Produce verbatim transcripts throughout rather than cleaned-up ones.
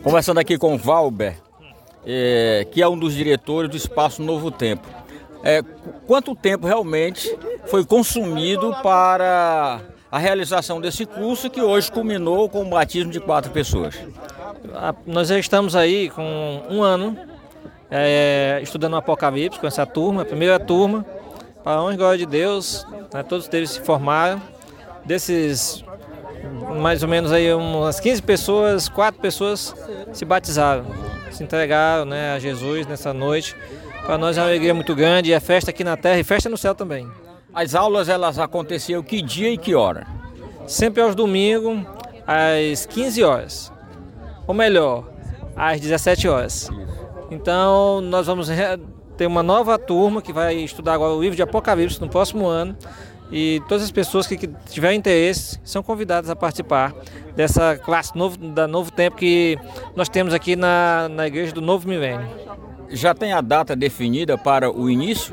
Conversando aqui com o Valber, é, que é um dos diretores do Espaço Novo Tempo. É, quanto tempo realmente foi consumido para a realização desse curso que hoje culminou com o batismo de quatro pessoas? Nós já estamos aí com um ano é, estudando o Apocalipse com essa turma, a primeira turma, para a honra e glória de Deus, né, todos eles se formaram. Desses mais ou menos aí umas quinze pessoas, quatro pessoas se batizaram, se entregaram, né, a Jesus nessa noite. Para nós é uma alegria muito grande, é festa aqui na terra e festa no céu também. As aulas elas aconteciam que dia e que hora? Sempre aos domingos, às quinze horas. Ou melhor, às dezessete horas. Então nós vamos ter uma nova turma que vai estudar agora o livro de Apocalipse no próximo ano. E todas as pessoas que tiverem interesse são convidadas a participar dessa classe novo, da Novo Tempo que nós temos aqui na, na Igreja do Novo Milênio. Já tem a data definida para o início?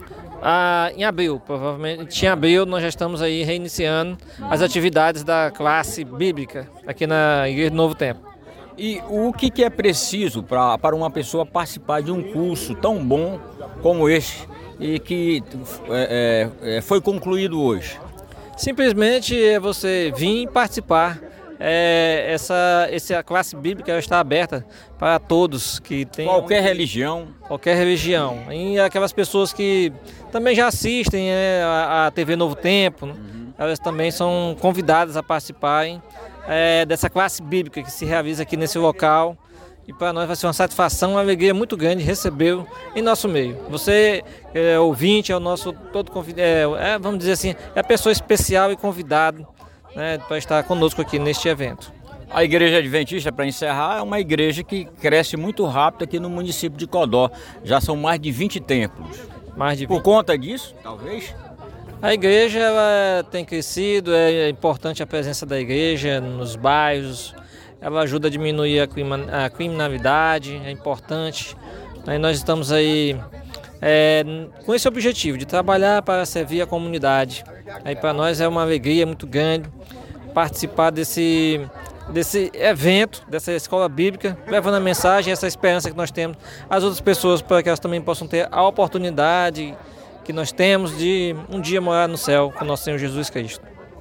Ah, em abril, provavelmente em abril nós já estamos aí reiniciando as atividades da classe bíblica aqui na Igreja do Novo Tempo. E o que, que é preciso pra, para uma pessoa participar de um curso tão bom como este e que é, é, foi concluído hoje? Simplesmente é você vir participar. É, essa, essa classe bíblica está aberta para todos que tem qualquer religião, qualquer religião e aquelas pessoas que também já assistem é, a, a T V Novo Tempo, né? Uhum. Elas também são convidadas a participarem é, dessa classe bíblica que se realiza aqui nesse local. E para nós vai ser uma satisfação, uma alegria muito grande recebê-lo em nosso meio. Você, é, ouvinte, é o nosso todo é, é, vamos dizer assim, é a pessoa especial e convidado, né, para estar conosco aqui neste evento. A Igreja Adventista, para encerrar, é uma igreja que cresce muito rápido aqui no município de Codó. Já são mais de vinte templos. Mais de vinte. Por conta disso, talvez? A igreja ela tem crescido, é importante a presença da igreja nos bairros. Ela ajuda a diminuir a criminalidade, é importante. Aí nós estamos aí é, com esse objetivo de trabalhar para servir a comunidade. Aí para nós é uma alegria muito grande participar desse, desse evento, dessa escola bíblica, levando a mensagem, essa esperança que nós temos às outras pessoas para que elas também possam ter a oportunidade que nós temos de um dia morar no céu com nosso Senhor Jesus Cristo.